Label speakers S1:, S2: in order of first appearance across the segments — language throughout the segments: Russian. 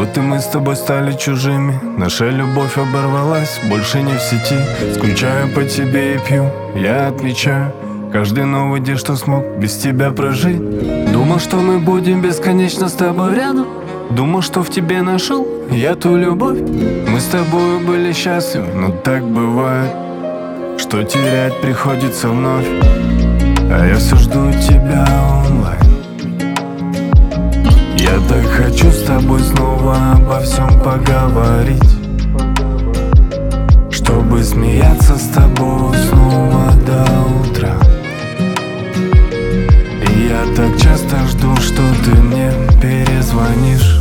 S1: Вот и мы с тобой стали чужими. Наша любовь оборвалась, больше не в сети. Скучаю по тебе и пью, я отмечаю каждый новый день, что смог без тебя прожить. Думал, что мы будем бесконечно с тобой рядом. Думал, что в тебе нашел я ту любовь. Мы с тобой были счастливы, но так бывает, что терять приходится вновь. А я все жду тебя онлайн. Я так хочу с тобой снова обо всем поговорить, чтобы смеяться с тобой снова до утра. И я так часто жду, что ты мне перезвонишь.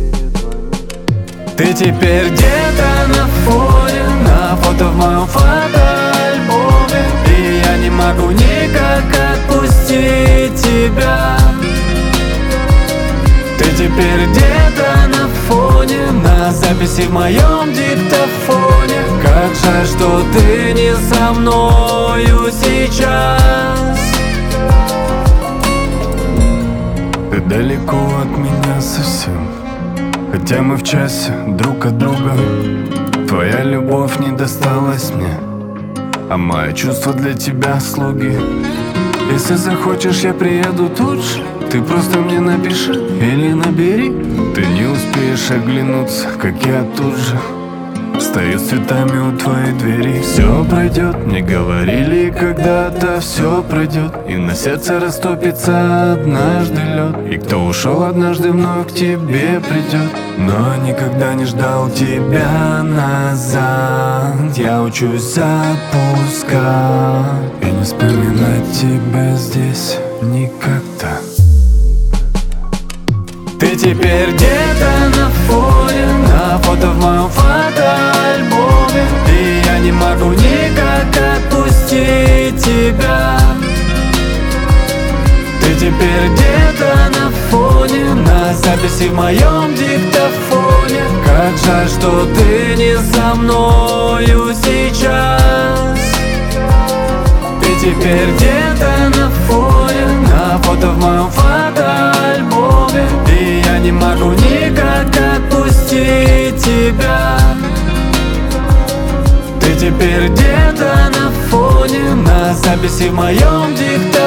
S1: Ты теперь где-то на фоне, на фото в моем фотоальбоме. И я не могу никак отпустить тебя. Ты теперь где-то на фоне, на записи в моем диктофоне. Как жаль, что ты не со мною сейчас. Ты далеко от меня совсем, хотя мы в часе друг от друга. Твоя любовь не досталась мне, а мои чувства для тебя слуги. Если захочешь, я приеду тут же. Ты просто мне напиши или набери. Ты не успеешь оглянуться, как я тут же стою с цветами у твоей двери. Все пройдет, мне говорили когда-то, все пройдет, и на сердце растопится однажды лед. И кто ушел однажды вновь к тебе придет. Но никогда не ждал тебя назад. Я учусь запускать и не вспоминать тебя здесь никогда. Ты теперь где-то на фоне, на фото в моем фотоальбоме. И я не могу никак отпустить тебя. Ты теперь где-то на фоне, на записи в моем диктофоне. Как жаль, что ты не со мною сейчас. Ты теперь где-то на фоне, на фото в моем фотоальбоме. И я не могу никак отпустить тебя. Ты теперь где-то на фоне, на записи в моем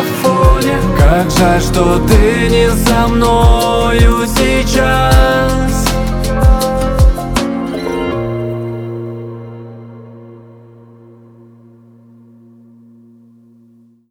S1: диктофоне. Как жаль, что ты не со мною сейчас.